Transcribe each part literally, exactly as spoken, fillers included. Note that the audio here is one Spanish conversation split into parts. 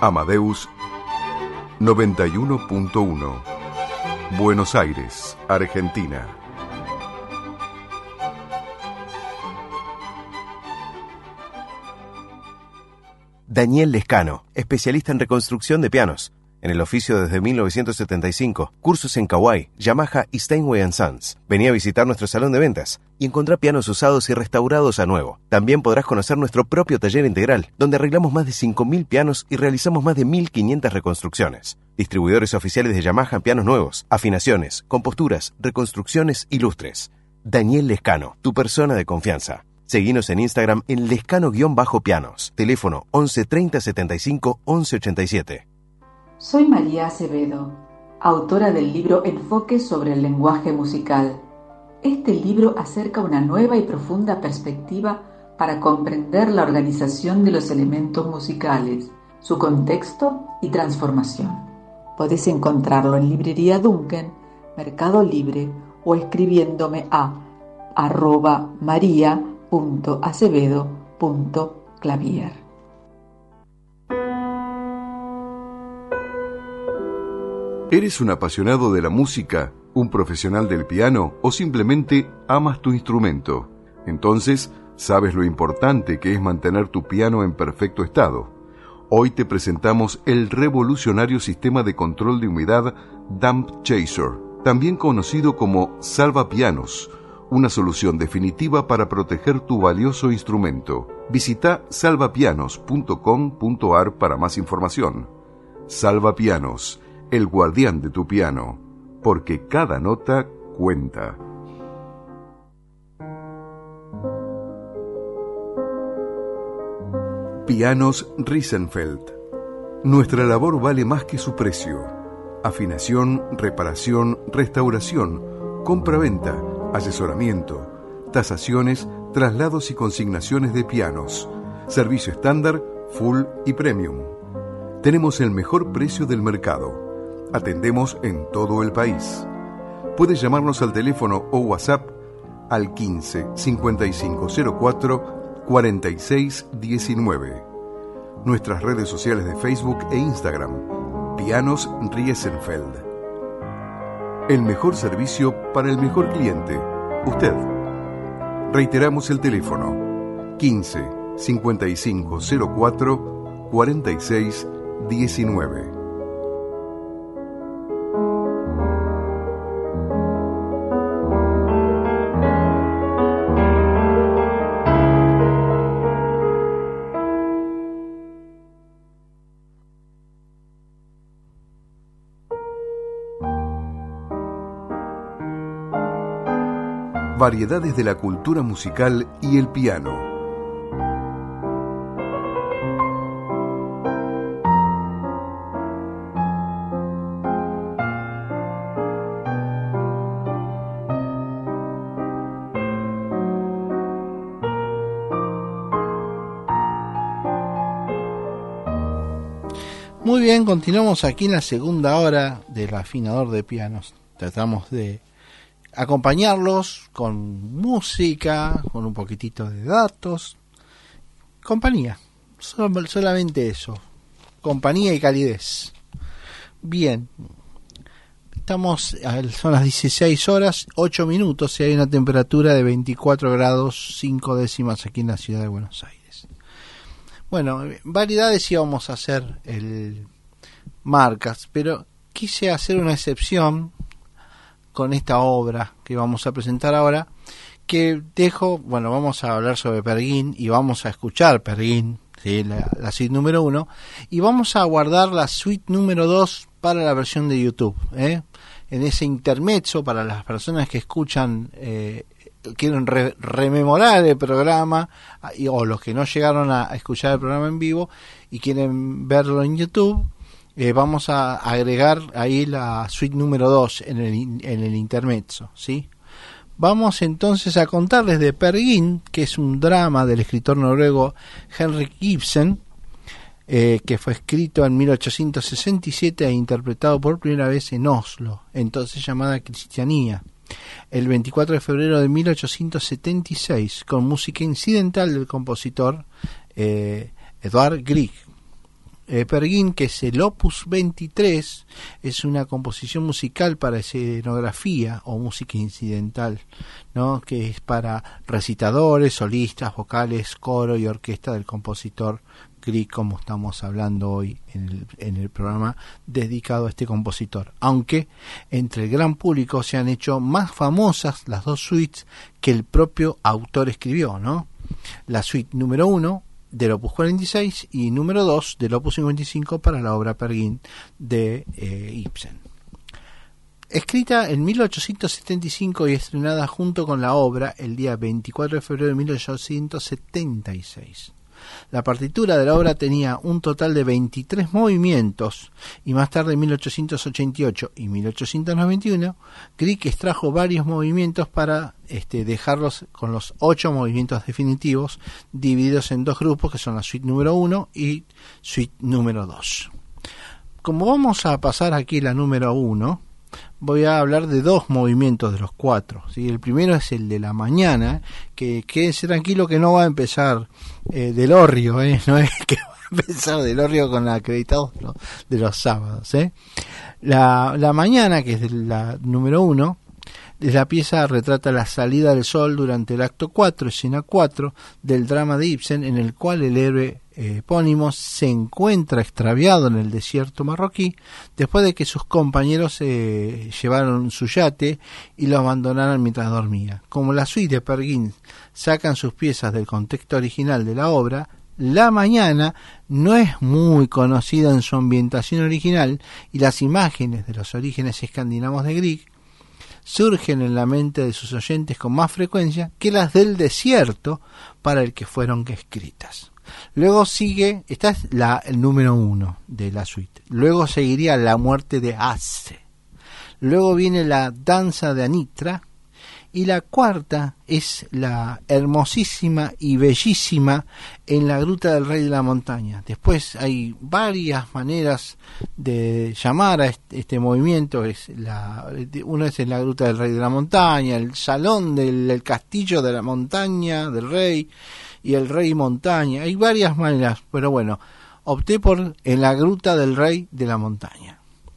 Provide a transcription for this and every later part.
Amadeus noventa y uno punto uno, Buenos Aires, Argentina. Daniel Lescano, especialista en reconstrucción de pianos. En el oficio desde mil novecientos setenta y cinco, cursos en Kawai, Yamaha y Steinway and Sons. Vení a visitar nuestro salón de ventas y encontrá pianos usados y restaurados a nuevo. También podrás conocer nuestro propio taller integral, donde arreglamos más de cinco mil pianos y realizamos más de mil quinientas reconstrucciones. Distribuidores oficiales de Yamaha en pianos nuevos, afinaciones, composturas, reconstrucciones y lustres. Daniel Lescano, tu persona de confianza. Seguinos en Instagram en lescano-pianos. Teléfono once treinta setenta y cinco once ochenta y siete. Soy María Acevedo, autora del libro Enfoques sobre el lenguaje musical. Este libro acerca una nueva y profunda perspectiva para comprender la organización de los elementos musicales, su contexto y transformación. Podés encontrarlo en Librería Duncan, Mercado Libre o escribiéndome a arroba maría punto acevedo punto clavier. ¿Eres un apasionado de la música, un profesional del piano o simplemente amas tu instrumento? Entonces, sabes lo importante que es mantener tu piano en perfecto estado. Hoy te presentamos el revolucionario sistema de control de humedad Damp Chaser, también conocido como Salva Pianos, una solución definitiva para proteger tu valioso instrumento. Visita salva pianos punto com punto a r para más información. Salva Pianos, el guardián de tu piano, porque cada nota cuenta. Pianos Riesenfeld. Nuestra labor vale más que su precio. Afinación, reparación, restauración, compra-venta, asesoramiento, tasaciones, traslados y consignaciones de pianos, servicio estándar, full y premium. Tenemos el mejor precio del mercado. Atendemos en todo el país. Puedes llamarnos al teléfono o WhatsApp al quince cincuenta y cinco cero cuatro cuarenta y seis diecinueve. Nuestras redes sociales de Facebook e Instagram, Pianos Riesenfeld. El mejor servicio para el mejor cliente, usted. Reiteramos el teléfono, quince cincuenta y cinco cero cuatro cuarenta y seis diecinueve. Variedades de la cultura musical y el piano. Muy bien, continuamos aquí en la segunda hora del afinador de pianos. Tratamos de acompañarlos con música, con un poquitito de datos, compañía, Sol, solamente eso, compañía y calidez. Bien, estamos, son las dieciséis horas, ocho minutos y hay una temperatura de veinticuatro grados cinco décimas aquí en la ciudad de Buenos Aires. Bueno, variedades íbamos a hacer el marcas, pero quise hacer una excepción con esta obra que vamos a presentar ahora, que dejo, bueno, vamos a hablar sobre Pergin y vamos a escuchar Pergin, ¿sí? la, la suite número uno, y vamos a guardar la suite número dos para la versión de YouTube, ¿eh? En ese intermezzo, para las personas que escuchan, eh, quieren re, rememorar el programa, y, o los que no llegaron a, a escuchar el programa en vivo y quieren verlo en YouTube, Eh, vamos a agregar ahí la suite número dos en el, en el intermezzo, ¿sí? Vamos entonces a contarles de Pergin, que es un drama del escritor noruego Henrik Ibsen, eh, que fue escrito en mil ochocientos sesenta y siete e interpretado por primera vez en Oslo, entonces llamada Cristianía, el veinticuatro de febrero de mil ochocientos setenta y seis, con música incidental del compositor eh, Edvard Grieg. eh, Peer Gynt, que es el Opus veintitrés, es una composición musical para escenografía o música incidental, ¿no? Que es para recitadores, solistas, vocales, coro y orquesta del compositor Grieg, como estamos hablando hoy en el, en el programa dedicado a este compositor, aunque entre el gran público se han hecho más famosas las dos suites que el propio autor escribió, ¿no? La suite número uno del Opus cuarenta y seis y número dos del Opus cincuenta y cinco para la obra Peer Gynt de eh, Ibsen. Escrita en mil ochocientos setenta y cinco y estrenada junto con la obra el día veinticuatro de febrero de mil ochocientos setenta y seis. La partitura de la obra tenía un total de veintitrés movimientos y más tarde en mil ochocientos ochenta y ocho y mil ochocientos noventa y uno Grieg extrajo varios movimientos para este, dejarlos con los ocho movimientos definitivos divididos en dos grupos que son la suite número uno y suite número dos. Como vamos a pasar aquí la número uno, voy a hablar de dos movimientos de los cuatro, ¿sí? El primero es el de la mañana, que quédense tranquilo que no va a empezar eh, del Orrio, ¿eh? No es que va a empezar del Orrio con la acreditados de los, de los sábados, ¿eh? La, la mañana, que es la número uno, la pieza retrata la salida del sol durante el acto cuatro, escena cuatro, del drama de Ibsen, en el cual el héroe eh, epónimo se encuentra extraviado en el desierto marroquí después de que sus compañeros eh, llevaron su yate y lo abandonaron mientras dormía. Como la suite de Peer Gynt sacan sus piezas del contexto original de la obra, La mañana no es muy conocida en su ambientación original y las imágenes de los orígenes escandinavos de Grieg surgen en la mente de sus oyentes con más frecuencia que las del desierto para el que fueron escritas. Luego sigue, esta es la, el número uno de la suite. Luego seguiría la muerte de Ace. Luego viene la danza de Anitra. Y la cuarta es la hermosísima y bellísima En la gruta del rey de la montaña. Después hay varias maneras de llamar a este, este movimiento. Es la, uno es En la gruta del rey de la montaña, el salón del el castillo de la montaña del rey y el rey montaña. Hay varias maneras, pero bueno, opté por En la gruta del rey de la montaña.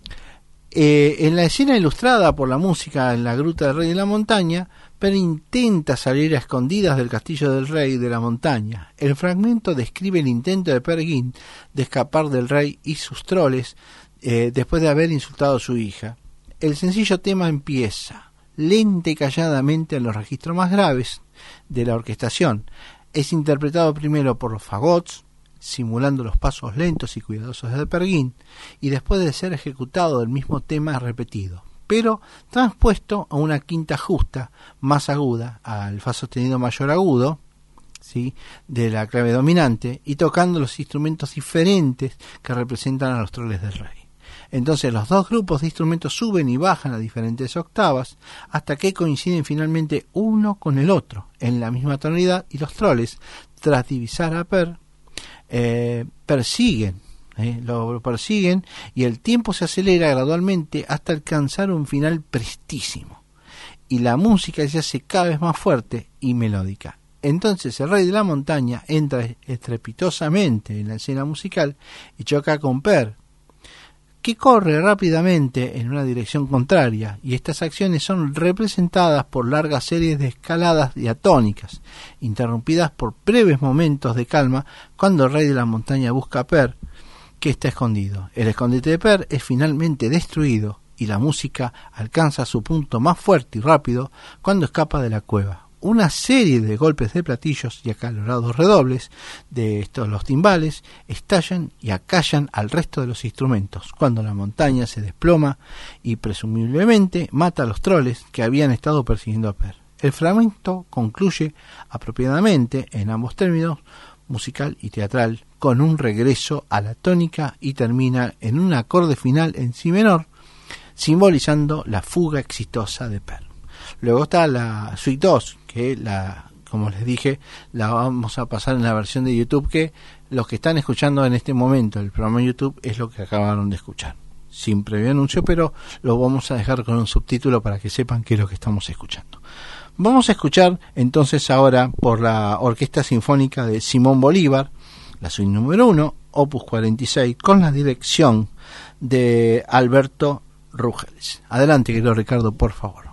Eh, en la escena ilustrada por la música En la gruta del rey de la montaña, Per intenta salir a escondidas del castillo del rey de la montaña. El fragmento describe el intento de Peer Gynt de escapar del rey y sus troles eh, después de haber insultado a su hija. El sencillo tema empieza lenta y calladamente en los registros más graves de la orquestación. Es interpretado primero por los fagots, simulando los pasos lentos y cuidadosos de Peer Gynt, y después de ser ejecutado el mismo tema repetido, pero transpuesto a una quinta justa más aguda, al fa sostenido mayor agudo, ¿sí?, de la clave dominante, y tocando los instrumentos diferentes que representan a los troles del rey. Entonces los dos grupos de instrumentos suben y bajan a diferentes octavas hasta que coinciden finalmente uno con el otro en la misma tonalidad, y los troles, tras divisar a Per, Eh, persiguen, eh, lo persiguen y el tiempo se acelera gradualmente hasta alcanzar un final prestísimo y la música se hace cada vez más fuerte y melódica. Entonces el rey de la montaña entra estrepitosamente en la escena musical y choca con Per, que corre rápidamente en una dirección contraria, y estas acciones son representadas por largas series de escaladas diatónicas, interrumpidas por breves momentos de calma cuando el rey de la montaña busca a Per, que está escondido. El escondite de Per es finalmente destruido y la música alcanza su punto más fuerte y rápido cuando escapa de la cueva. Una serie de golpes de platillos y acalorados redobles de estos los timbales estallan y acallan al resto de los instrumentos cuando la montaña se desploma y presumiblemente mata a los troles que habían estado persiguiendo a Per. El fragmento concluye apropiadamente en ambos términos, musical y teatral, con un regreso a la tónica y termina en un acorde final en si menor, simbolizando la fuga exitosa de Per. Luego está la suite dos, que la, como les dije, la vamos a pasar en la versión de YouTube, que los que están escuchando en este momento el programa de YouTube es lo que acabaron de escuchar, sin previo anuncio, pero lo vamos a dejar con un subtítulo para que sepan qué es lo que estamos escuchando. Vamos a escuchar entonces ahora por la Orquesta Sinfónica de Simón Bolívar, la suite número uno, opus cuarenta y seis, con la dirección de Alberto Rugels. Adelante, querido Ricardo, por favor.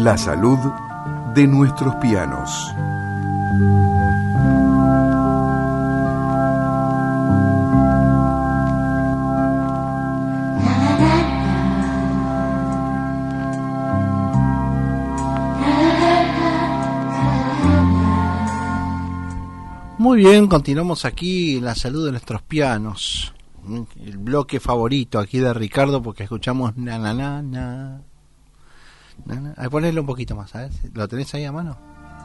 La salud de nuestros pianos. Muy bien, continuamos aquí en La salud de nuestros pianos, el bloque favorito aquí de Ricardo, porque escuchamos na na na na, na, na. A ponerlo un poquito más, ¿sabes? ¿Lo tenés ahí a mano?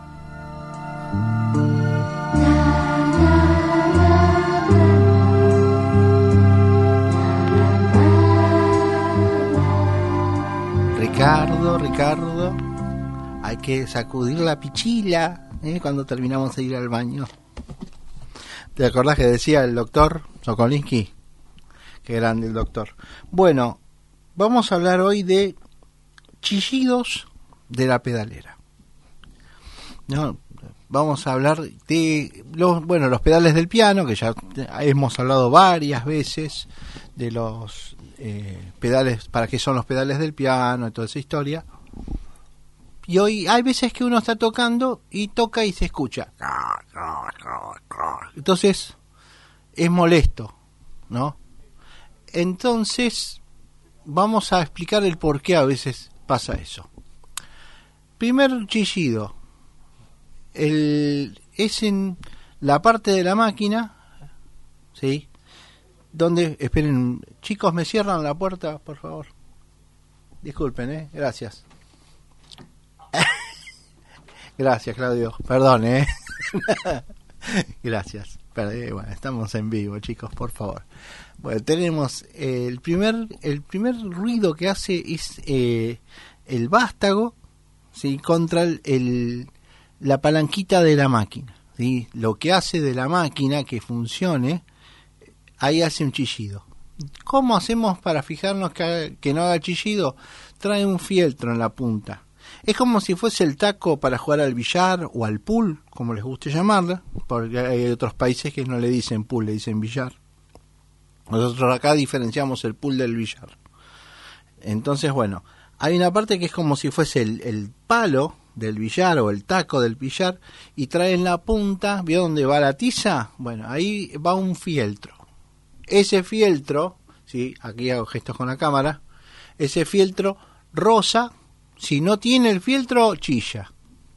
Ricardo, Ricardo, hay que sacudir la pichila, ¿eh? Cuando terminamos de ir al baño. ¿Te acordás que decía el doctor Sokolinsky? Qué grande el doctor. Bueno, vamos a hablar hoy de chillidos de la pedalera. No, vamos a hablar de los, bueno, los pedales del piano, que ya hemos hablado varias veces de los eh, pedales, para qué son los pedales del piano y toda esa historia. Y hoy hay veces que uno está tocando y toca y se escucha. Entonces es molesto, ¿no? Entonces vamos a explicar el por qué a veces pasa eso. Primer chillido. El, es en la parte de la máquina, ¿sí? Donde, esperen, chicos, me cierran la puerta, por favor. Disculpen, ¿eh? Gracias. Gracias, Claudio. Perdón, ¿eh? Gracias. Pero, bueno, estamos en vivo, chicos, por favor. Bueno, tenemos eh, el primer el primer ruido que hace es eh, el vástago, ¿sí? Contra el, el la palanquita de la máquina, ¿sí? Lo que hace de la máquina que funcione, ahí hace un chillido. ¿Cómo hacemos para fijarnos que, que no haga chillido? Trae un fieltro en la punta. Es como si fuese el taco para jugar al billar o al pool, como les guste llamarla, porque hay otros países que no le dicen pool, le dicen billar. Nosotros acá diferenciamos el pool del billar. Entonces, bueno, hay una parte que es como si fuese el, el palo del billar o el taco del billar, y trae en la punta, ¿vio dónde va la tiza? Bueno, ahí va un fieltro. Ese fieltro, ¿sí? Aquí hago gestos con la cámara, ese fieltro rosa. Si no tiene el fieltro, chilla.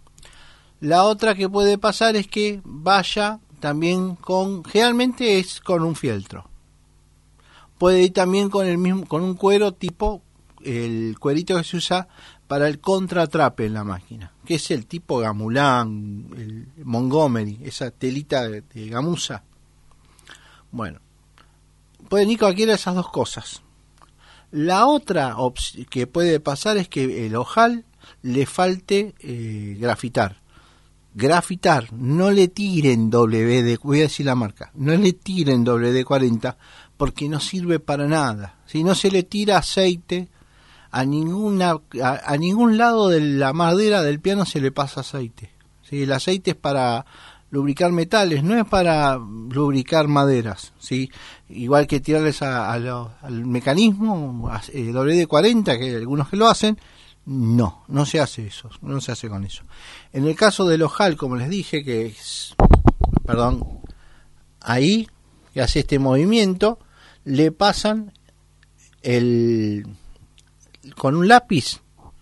La otra que puede pasar es que vaya también con, generalmente es con un fieltro. Puede ir también con el mismo, con un cuero tipo el cuerito que se usa para el contratrape en la máquina, que es el tipo gamulán, el Montgomery, esa telita de, de gamuza. Bueno, pueden ir cualquiera de esas dos cosas. La otra opción que puede pasar es que el ojal le falte eh, grafitar. Grafitar, no le tiren W D, voy a decir la marca, no le tiren W D cuarenta porque no sirve para nada. Si no se le tira aceite, a ninguna a, a ningún lado de la madera del piano se le pasa aceite. ¿Sí? El aceite es para lubricar metales, no es para lubricar maderas, ¿sí? Igual que tirarles a, a lo, al mecanismo eh, W D cuarenta, que hay algunos que lo hacen, no, no se hace eso, no se hace con eso. En el caso del ojal, como les dije, que es, perdón, ahí, que hace este movimiento, le pasan el con un lápiz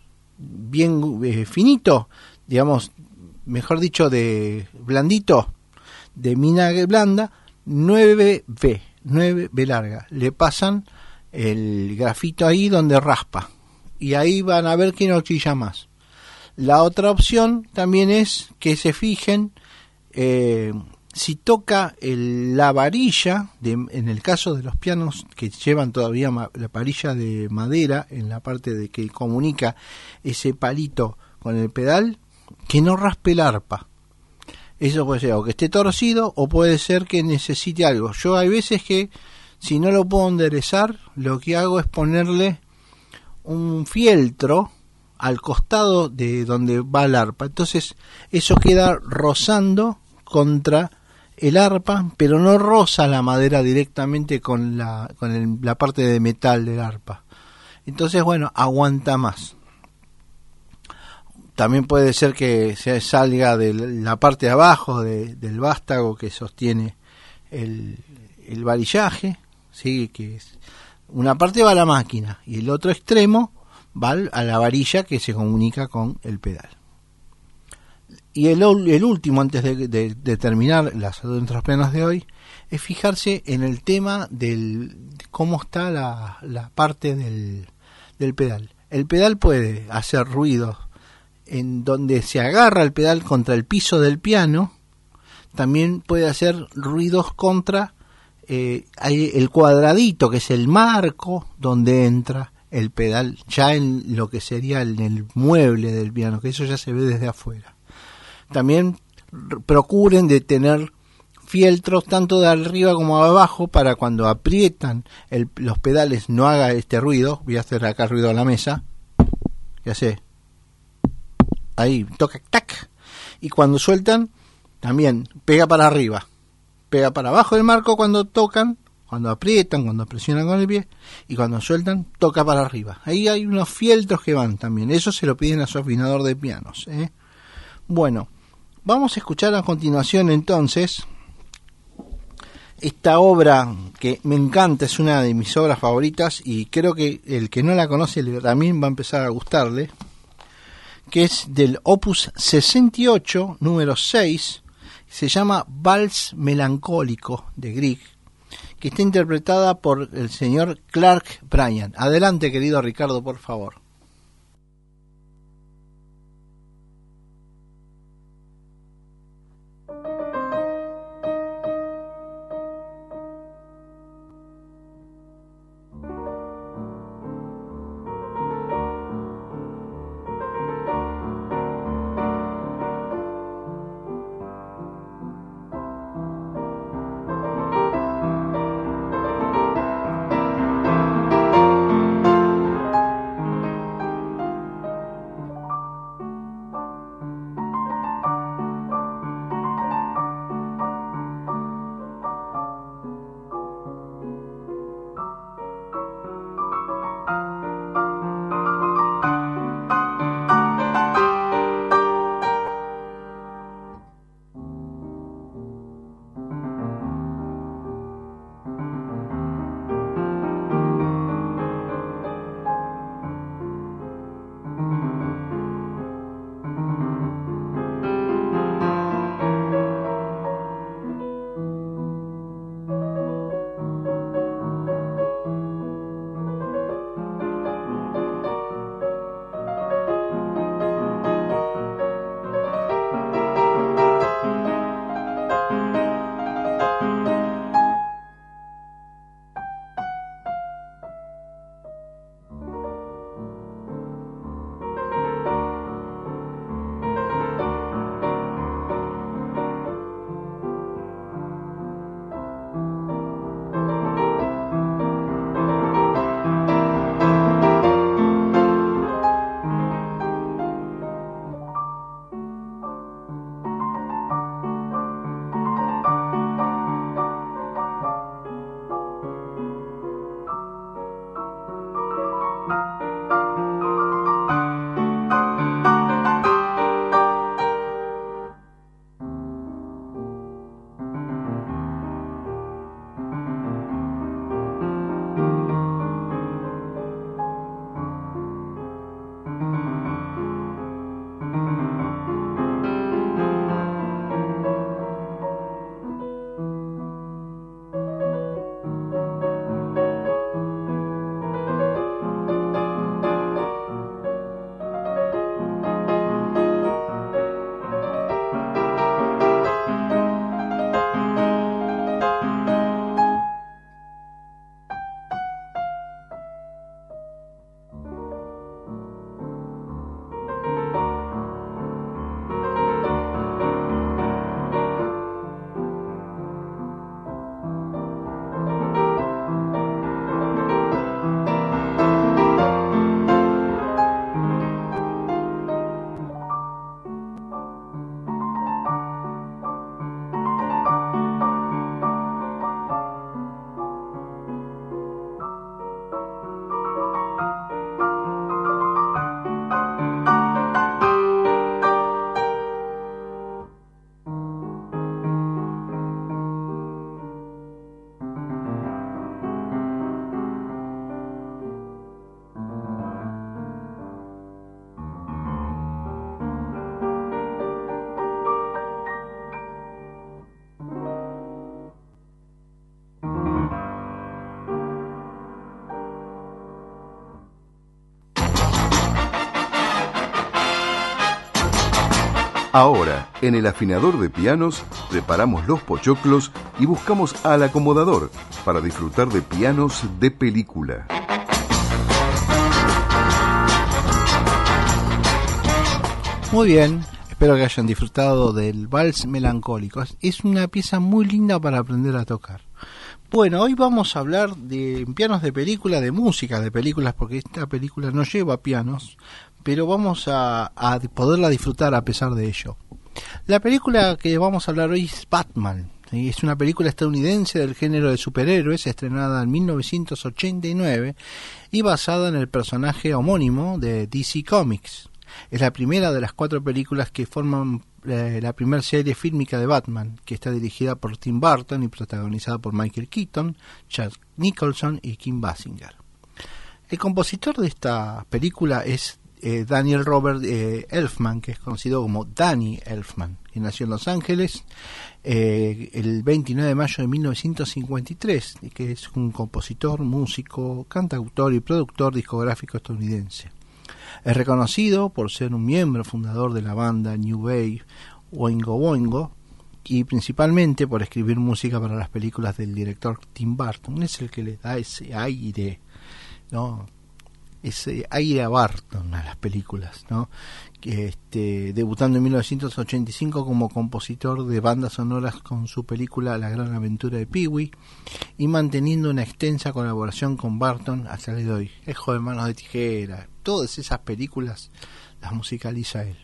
bien eh, finito, digamos, mejor dicho, de blandito, de mina blanda, nueve B, nueve B larga. Le pasan el grafito ahí donde raspa. Y ahí van a ver que no chilla más. La otra opción también es que se fijen eh, si toca el, la varilla, de, en el caso de los pianos que llevan todavía ma, la varilla de madera, en la parte de que comunica ese palito con el pedal, que no raspe el arpa. Eso puede ser o que esté torcido o puede ser que necesite algo. Yo hay veces que si no lo puedo enderezar, lo que hago es ponerle un fieltro al costado de donde va el arpa. Entonces eso queda rozando contra el arpa, pero no roza la madera directamente con la con el, la parte de metal del arpa. Entonces, bueno, aguanta más. también puede ser que se salga de la parte de abajo de, del vástago que sostiene el, el varillaje, ¿sí? Que es, una parte va a la máquina y el otro extremo va a la varilla que se comunica con el pedal. Y el, el último, antes de, de, de terminar la salud entre los pianos de hoy, es fijarse en el tema del de cómo está la, la parte del, del pedal. El pedal puede hacer ruidos en donde se agarra el pedal contra el piso del piano, también puede hacer ruidos contra eh, hay el cuadradito que es el marco donde entra el pedal, ya en lo que sería en el mueble del piano, que eso ya se ve desde afuera. También procuren de tener fieltros tanto de arriba como de abajo para cuando aprietan el, los pedales no haga este ruido. Voy a hacer acá ruido a la mesa. ¿Qué hace? Ahí, toca, tac. Y cuando sueltan, también pega para arriba. Pega para abajo del marco cuando tocan, cuando aprietan, cuando presionan con el pie. Y cuando sueltan, toca para arriba. Ahí hay unos fieltros que van también. Eso se lo piden a su afinador de pianos, ¿eh? Bueno, vamos a escuchar a continuación entonces esta obra que me encanta, es una de mis obras favoritas y creo que el que no la conoce también va a empezar a gustarle, que es del Opus sesenta y ocho, número seis, se llama Vals Melancólico de Grieg, que está interpretada por el señor Clark Bryan. Adelante, querido Ricardo, por favor. Ahora, en el afinador de pianos, preparamos los pochoclos y buscamos al acomodador para disfrutar de pianos de película. Muy bien, espero que hayan disfrutado del Vals Melancólico. Es una pieza muy linda para aprender a tocar. Bueno, hoy vamos a hablar de pianos de película, de música de películas, porque esta película no lleva pianos, pero vamos a, a poderla disfrutar a pesar de ello. La película que vamos a hablar hoy es Batman. ¿Sí? Es una película estadounidense del género de superhéroes, estrenada en mil novecientos ochenta y nueve y basada en el personaje homónimo de D C Comics. Es la primera de las cuatro películas que forman eh, la primera serie fílmica de Batman, que está dirigida por Tim Burton y protagonizada por Michael Keaton, Jack Nicholson y Kim Basinger. El compositor de esta película es eh, Daniel Robert eh, Elfman, que es conocido como Danny Elfman, que nació en Los Ángeles eh, el veintinueve de mayo de mil novecientos cincuenta y tres, y que es un compositor, músico, cantautor y productor discográfico estadounidense. Es reconocido por ser un miembro fundador de la banda New Wave Oingo Boingo y principalmente por escribir música para las películas del director Tim Burton. Es el que le da ese aire, ¿no? Ese aire a Burton a las películas, ¿no? Que este, debutando en mil novecientos ochenta y cinco como compositor de bandas sonoras con su película La Gran Aventura de Pee-wee y manteniendo una extensa colaboración con Burton hasta el día de hoy. El Joven Manos de Tijera, todas esas películas las musicaliza él.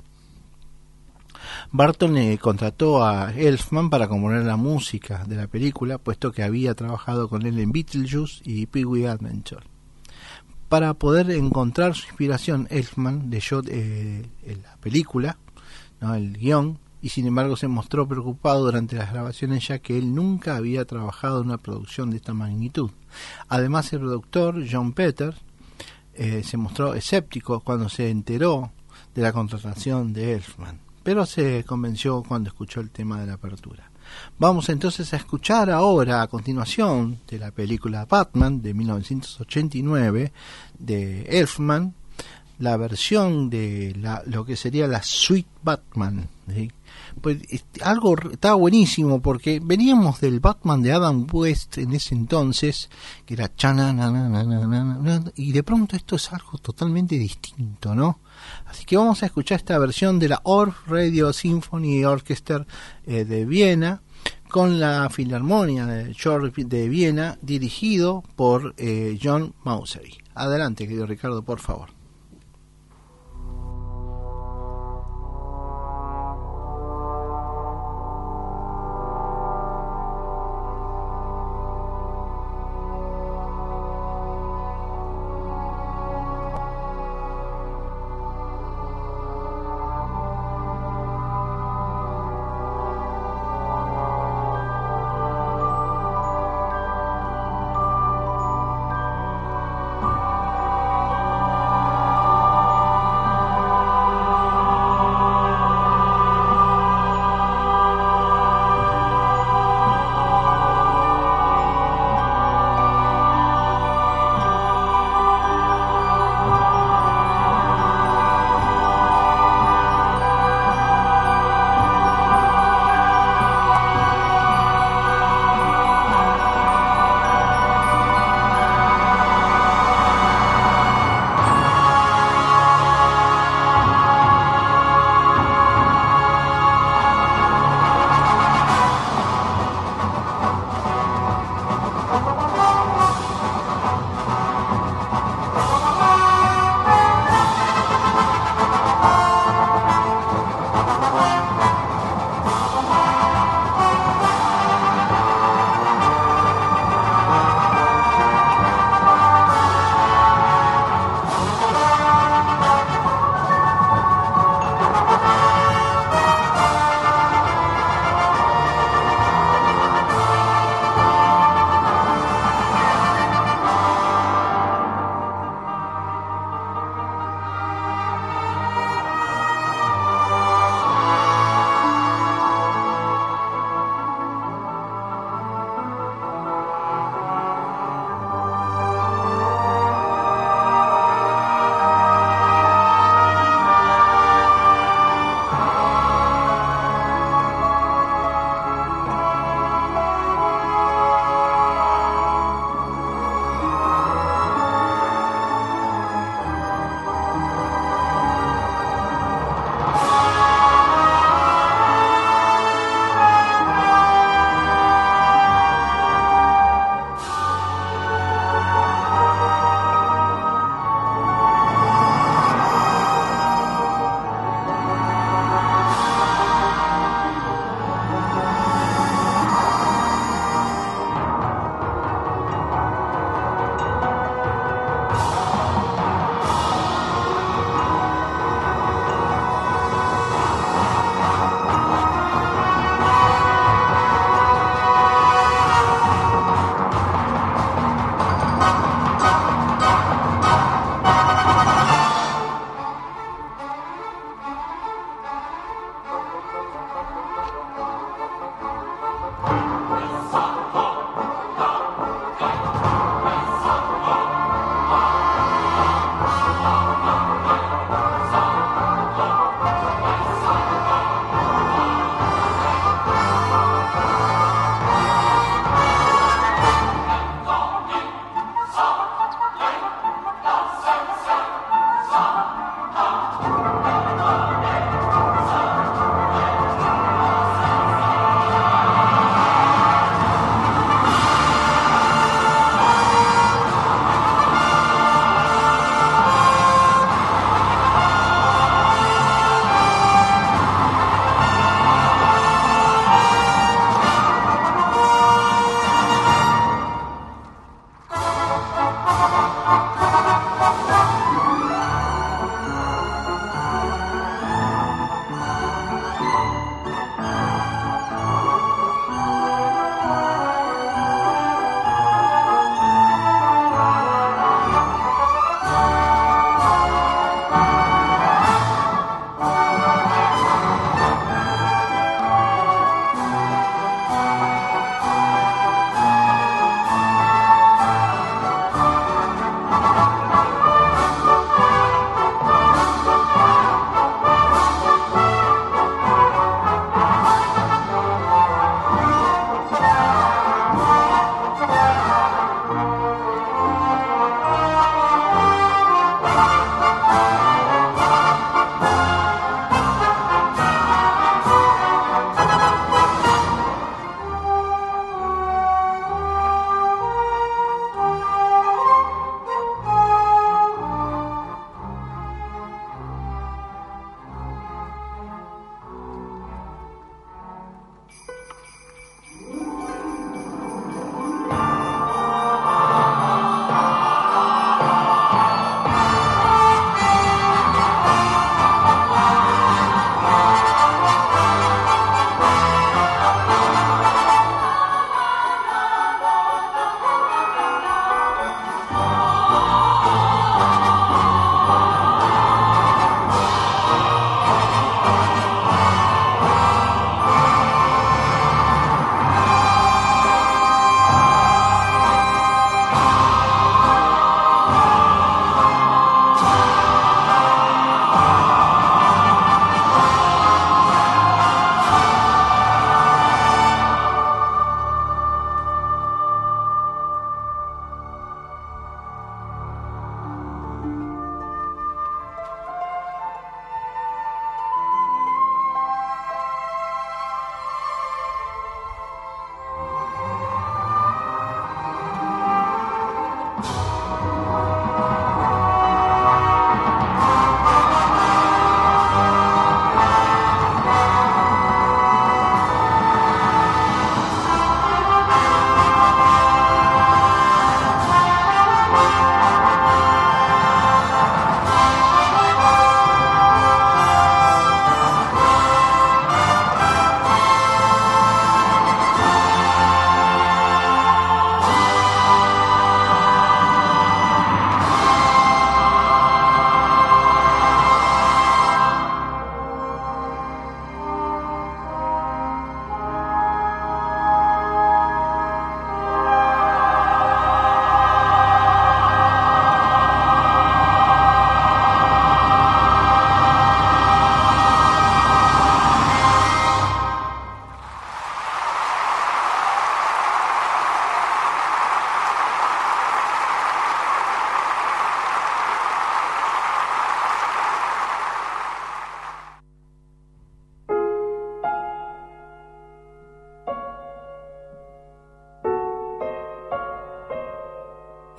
Burton eh, contrató a Elfman para componer la música de la película, puesto que había trabajado con él en Beetlejuice y Pee-wee Adventure. Para poder encontrar su inspiración, Elfman leyó eh, la película, ¿no? el guión, y sin embargo se mostró preocupado durante las grabaciones, ya que él nunca había trabajado en una producción de esta magnitud. Además, el productor John Peters eh, se mostró escéptico cuando se enteró de la contratación de Elfman, pero se convenció cuando escuchó el tema de la apertura. Vamos entonces a escuchar ahora, a continuación de la película Batman de mil novecientos ochenta y nueve de Elfman, la versión de la, lo que sería la Suite Batman, ¿sí? Pues algo estaba buenísimo porque veníamos del Batman de Adam West en ese entonces, que era chana, na, na, na, na, na, na, y de pronto esto es algo totalmente distinto, ¿no? Así que vamos a escuchar esta versión de la Orff Radio Symphony Orchestra eh, de Viena, con la Filarmonia de George de Viena, dirigido por eh, John Mausery. Adelante, querido Ricardo, por favor.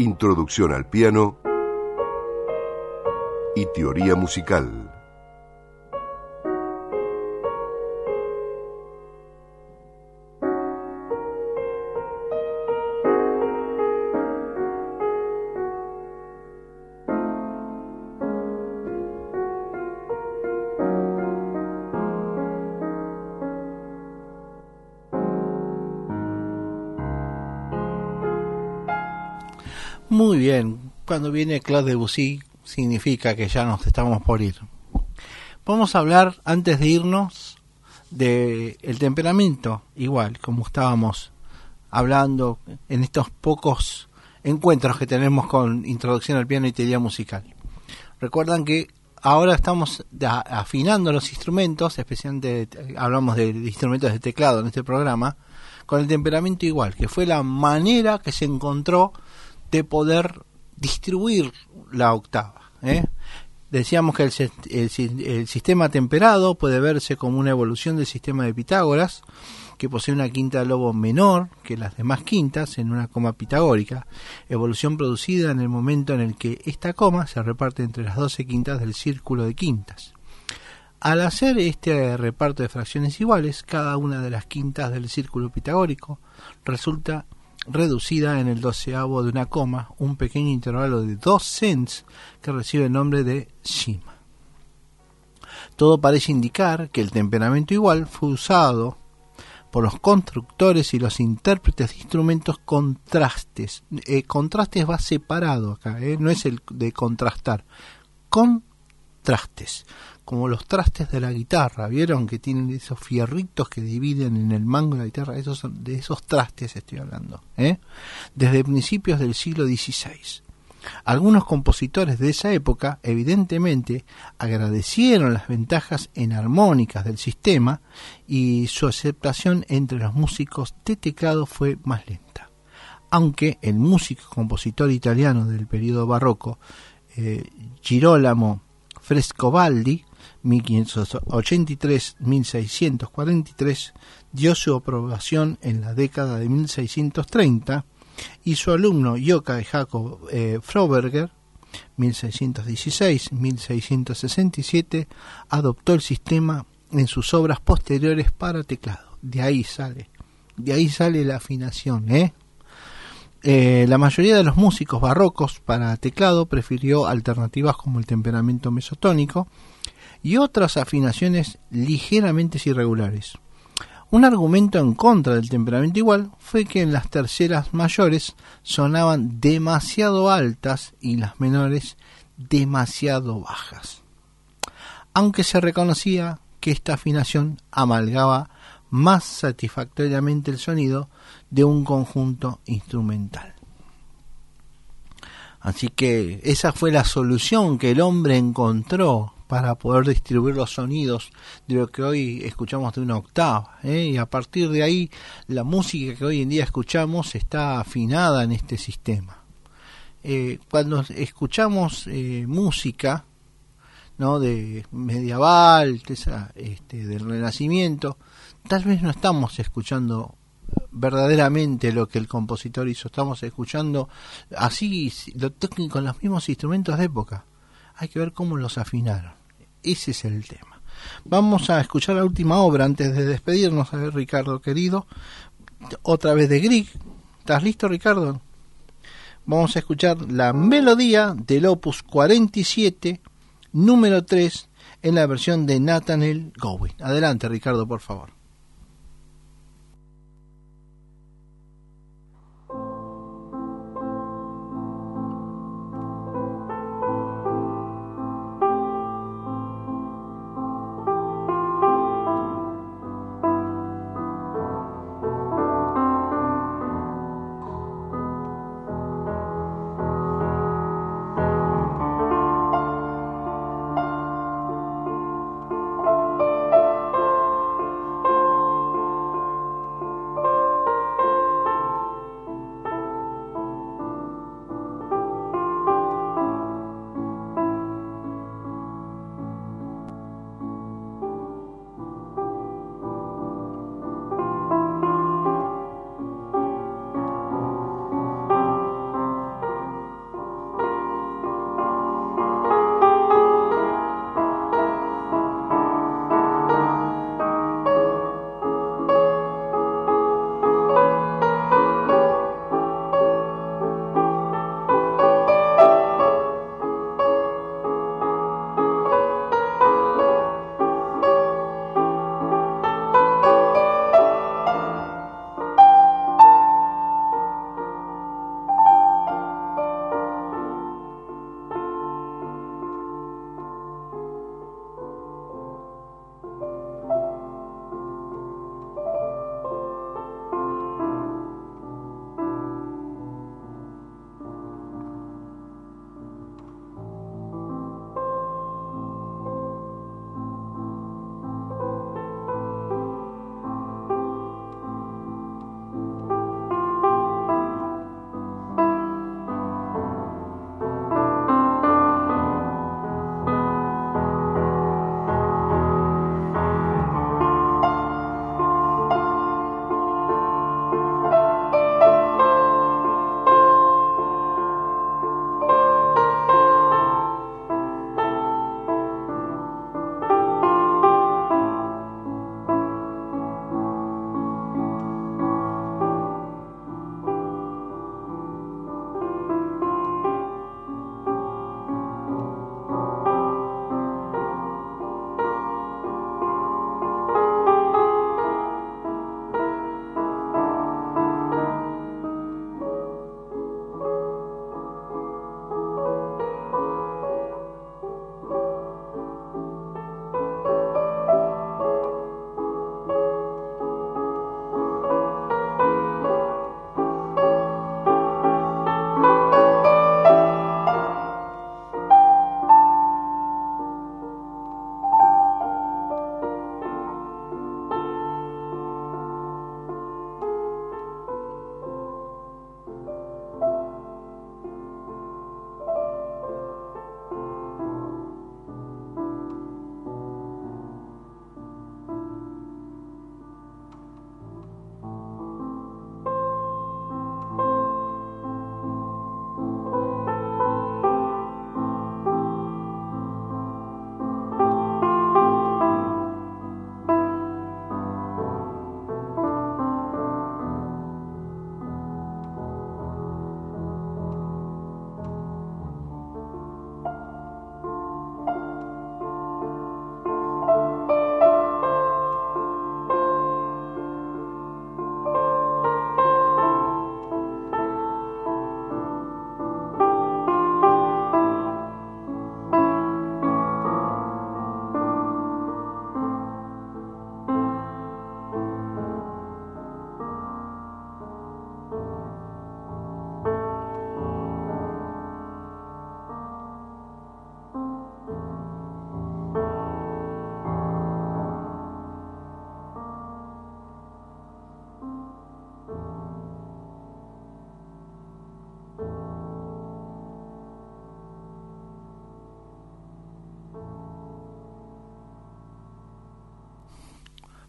Introducción al piano y teoría musical. Muy bien, cuando viene Claude Debussy significa que ya nos estamos por ir. Vamos a hablar, antes de irnos, de el temperamento, igual, como estábamos hablando en estos pocos encuentros que tenemos con Introducción al piano y teoría musical. Recuerdan que ahora estamos afinando los instrumentos, especialmente hablamos de instrumentos de teclado en este programa, con el temperamento igual, que fue la manera que se encontró de poder distribuir la octava, ¿eh? Decíamos que el, el, el sistema temperado puede verse como una evolución del sistema de Pitágoras, que posee una quinta de lobo menor que las demás quintas en una coma pitagórica, evolución producida en el momento en el que esta coma se reparte entre las doce quintas del círculo de quintas. Al hacer este reparto de fracciones iguales, cada una de las quintas del círculo pitagórico resulta reducida en el doceavo de una coma, un pequeño intervalo de dos cents que recibe el nombre de shima. Todo parece indicar que el temperamento igual fue usado por los constructores y los intérpretes de instrumentos contrastes. Eh, contrastes va separado acá, eh, no es el de contrastar. Contrastes, como los trastes de la guitarra, ¿vieron? Que tienen esos fierritos que dividen en el mango de la guitarra, esos son, de esos trastes estoy hablando, ¿eh? Desde principios del siglo dieciséis. Algunos compositores de esa época, evidentemente, agradecieron las ventajas enarmónicas del sistema y su aceptación entre los músicos de teclado fue más lenta. Aunque el músico compositor italiano del periodo barroco, eh, Girolamo Frescobaldi, mil quinientos ochenta y tres a mil seiscientos cuarenta y tres, dio su aprobación en la década de mil seiscientos treinta, y su alumno Johann Jakob eh, Froberger, mil seiscientos dieciséis a mil seiscientos sesenta y siete, adoptó el sistema en sus obras posteriores para teclado. De ahí sale, de ahí sale la afinación, ¿eh? Eh, la mayoría de los músicos barrocos para teclado prefirió alternativas como el temperamento mesotónico y otras afinaciones ligeramente irregulares. Un argumento en contra del temperamento igual fue que en las terceras mayores sonaban demasiado altas y las menores demasiado bajas, aunque se reconocía que esta afinación amalgaba más satisfactoriamente el sonido de un conjunto instrumental. Así que esa fue la solución que el hombre encontró para poder distribuir los sonidos de lo que hoy escuchamos de una octava, ¿eh? Y a partir de ahí la música que hoy en día escuchamos está afinada en este sistema. Eh, cuando escuchamos eh, música, ¿no?, de medieval, de esa, este, del Renacimiento, tal vez no estamos escuchando verdaderamente lo que el compositor hizo, estamos escuchando así lo técnico con los mismos instrumentos de época. Hay que ver cómo los afinaron. Ese es el tema. Vamos a escuchar la última obra antes de despedirnos. A ver, Ricardo querido, otra vez de Grieg. ¿Estás listo, Ricardo? Vamos a escuchar la melodía del opus cuarenta y siete, número tres, en la versión de Nathaniel Gowin. Adelante, Ricardo, por favor.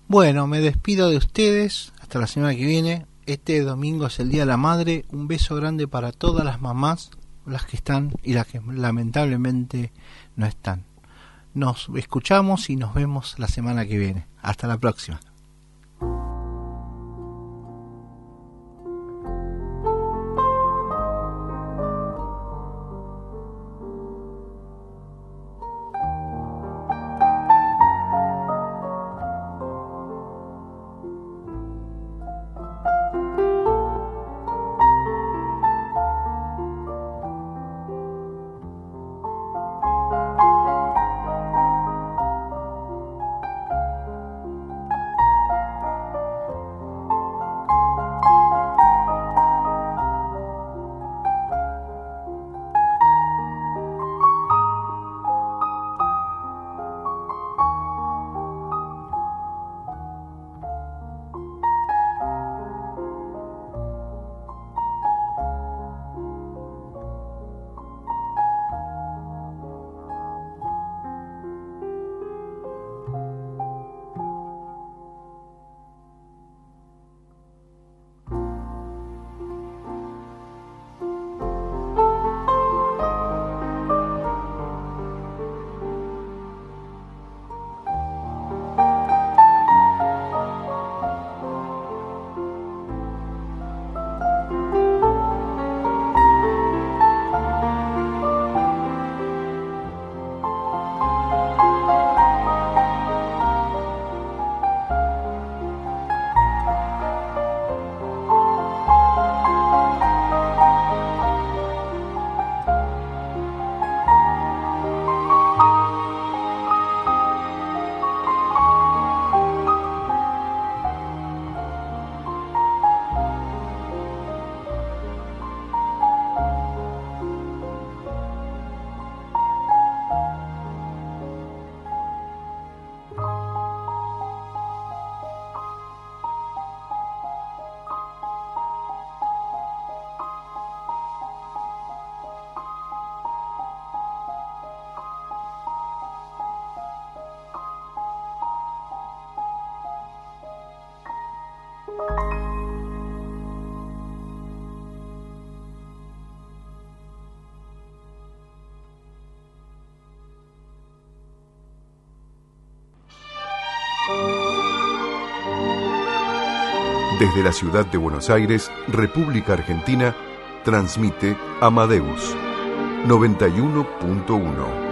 Bueno, me despido de ustedes hasta la semana que viene. Este domingo es el Día de la Madre. Un beso grande para todas las mamás, las que están y las que lamentablemente no están. Nos escuchamos y nos vemos la semana que viene. Hasta la próxima. Desde la ciudad de Buenos Aires, República Argentina, transmite Amadeus noventa y uno punto uno.